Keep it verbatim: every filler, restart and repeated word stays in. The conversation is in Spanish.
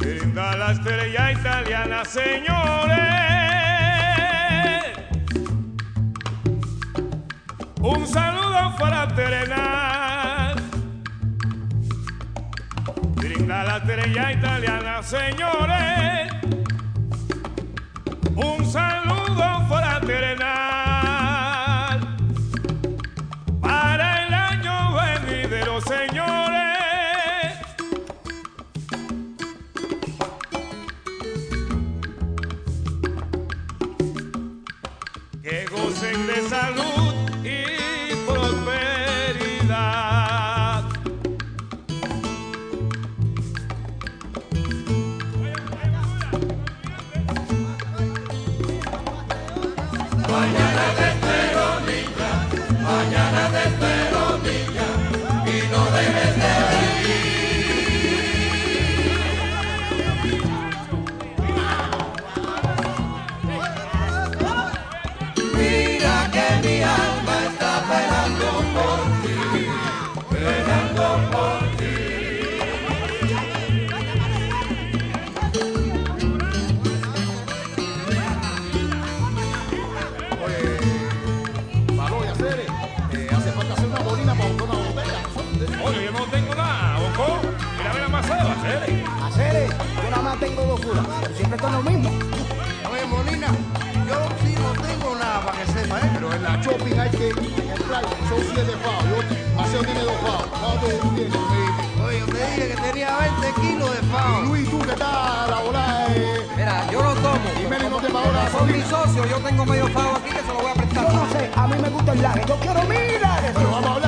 Brinda la estrella italiana, señores. Un saludo fraternal. Brinda la estrella italiana, señores. Un saludo fraternal para el año venidero, señores. Que gocen de salud y prosperidad. Mañana te espero, niña, mañana te espero, niña, y no dejes de venir. Mira que mi alma está penando por ti, penando por ti. Oye, yo no tengo nada, Oco. Mira, mira más a hacer. Hacer, yo nada más tengo dos curas, siempre son lo mismo. Oye, Molina, yo sí no tengo nada para que sepa, ¿eh? Pero en la shopping hay que comprar, son siete pavos. Yo, Maceo tiene dos pavos. ¿Cuánto tú tienes? Oye, yo te dije que tenía veinte kilos de Y pavo. Luis, tú que estás la volada, eh. Mira, yo no tomo. Y Meli no te pagó la Son mis gasolina. socios, yo tengo medio pago aquí que se lo voy a prestar. Yo no sé, a mí me gusta el laje. Yo quiero mi laje. Pero vamos a hablar.